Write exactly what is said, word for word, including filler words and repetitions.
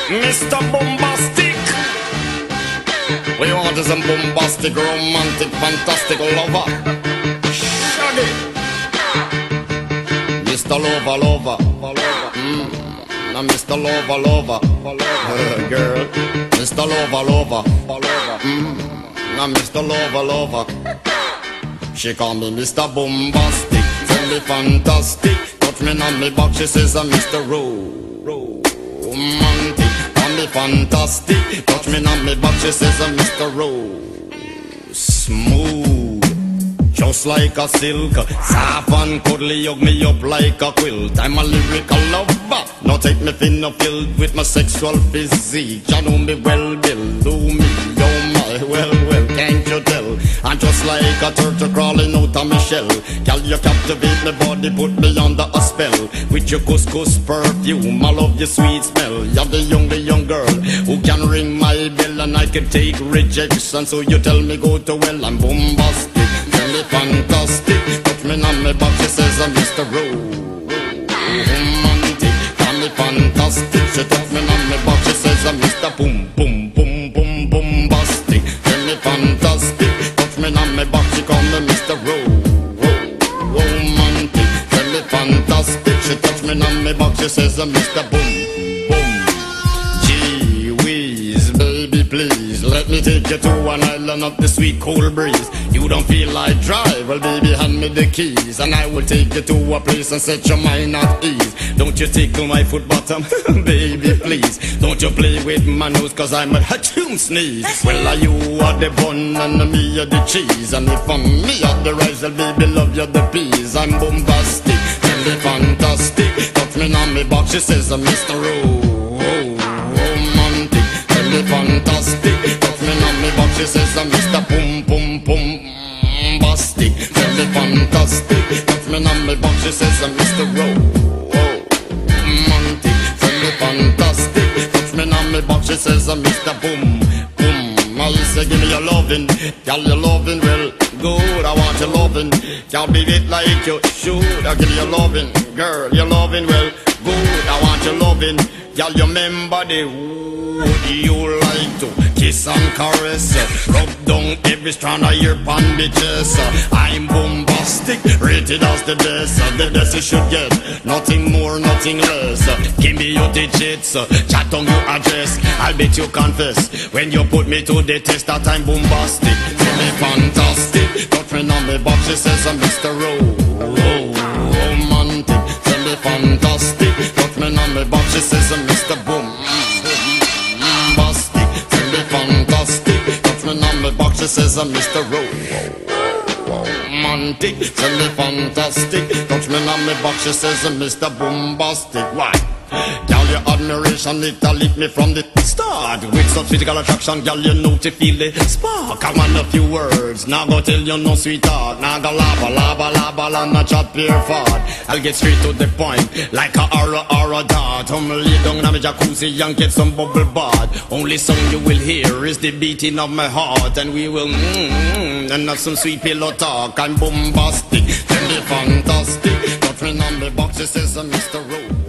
Mister Bombastic. We want is a bombastic, romantic, fantastic lover. Shaggy. Mister Lover, lover. Mm. Now Mister Lover, lover. Uh, girl. Mister Lover, lover. Mm. Now Mister Lover, lover. She call me Mister Bombastic. Tell me fantastic. Touch me on me back. She says I'm Mister Romantic. Call me fantastic. Touch me on me back. She says I'm Mister Rose. Smooth, just like a silk. Soft and cuddly, hug me up like a quilt. I'm a lyrical lover. Now take me thin or filled with my sexual physique. You know me well, Bill. Do me, oh my, well, well, can't you tell? I'm just like a turtle crawling out of my shell. Girl, you captivate my body, put me under a spell. With your couscous perfume, I love your sweet smell. You're the young, the young girl who can ring my bell, and I can take rejection. So you tell me go to well, I'm bombastic. Tell me fantastic. Touch me on my back, she says I'm Mister Romantic. Call me fantastic. She touch me on my back, she says I'm Mister Boom, boom, boom, boom, bombastic. Tell me fantastic. Touch me on my back, she call me Mister Romantic. Tell me fantastic. She touch me on my back, she says I'm Mister Boom, boom. Gee whiz, baby please, let me take you to an island of the sweet cool breeze. You don't feel like drive, well baby hand me the keys, and I will take you to a place and set your mind at ease. Don't you tickle my foot bottom, baby please. Don't you play with my nose, cause I'm a hatchoon sneeze. Well are you are the bun and me are the cheese, and if I'm me are the rice, well baby love you the peas. I'm bombastic, tell me fantastic. Touch me on me back, she says I'm Mister Romantic. Tell me fantastic. Touch me on me back, she says I'm Mister Boom, boom, boom. Bastic, tell me fantastic. Touch me on me back, she says I'm Mister Romantic. Tell me fantastic. Touch me on me back, she says I'm Mister Boom, boom. I say give me your lovin', girl your lovin' well good. I want your lovin', can't beat it like you should. I give you your lovin', girl your lovin' well good. I want your lovin', girl you remember the would you like to kiss and caress, rub down every strand of your pan bitches. I'm bombastic, rated as the best. The best you should get, nothing more, nothing less. Give me your digits, chat on your address. I'll bet you confess when you put me to the test that I'm bombastic. Tell me fantastic. Touch me on me back, she says I'm Mister Romantic. Tell me fantastic. Touch me on me back, she says I'm Mister Boom. She says I'm Mister Romantic. Tell me fantastic. Touch me on me back, she says I'm Mister Bombastic. Why? Girl, your admiration, it'll lift me from the start. With such physical attraction, girl, you know to feel the spark. I want a few words, now go tell you no sweetheart. Now go lava, lava, lava, and not chat pure fart. I'll get straight to the point, like a aura, aura dart. I'm lay down in my jacuzzi and get some bubble bath. Only song you will hear is the beating of my heart. And we will mmm, and have some sweet pillow talk. I'm bombastic, tell me fantastic. Touch me on the box, she says I'm Mister Rose.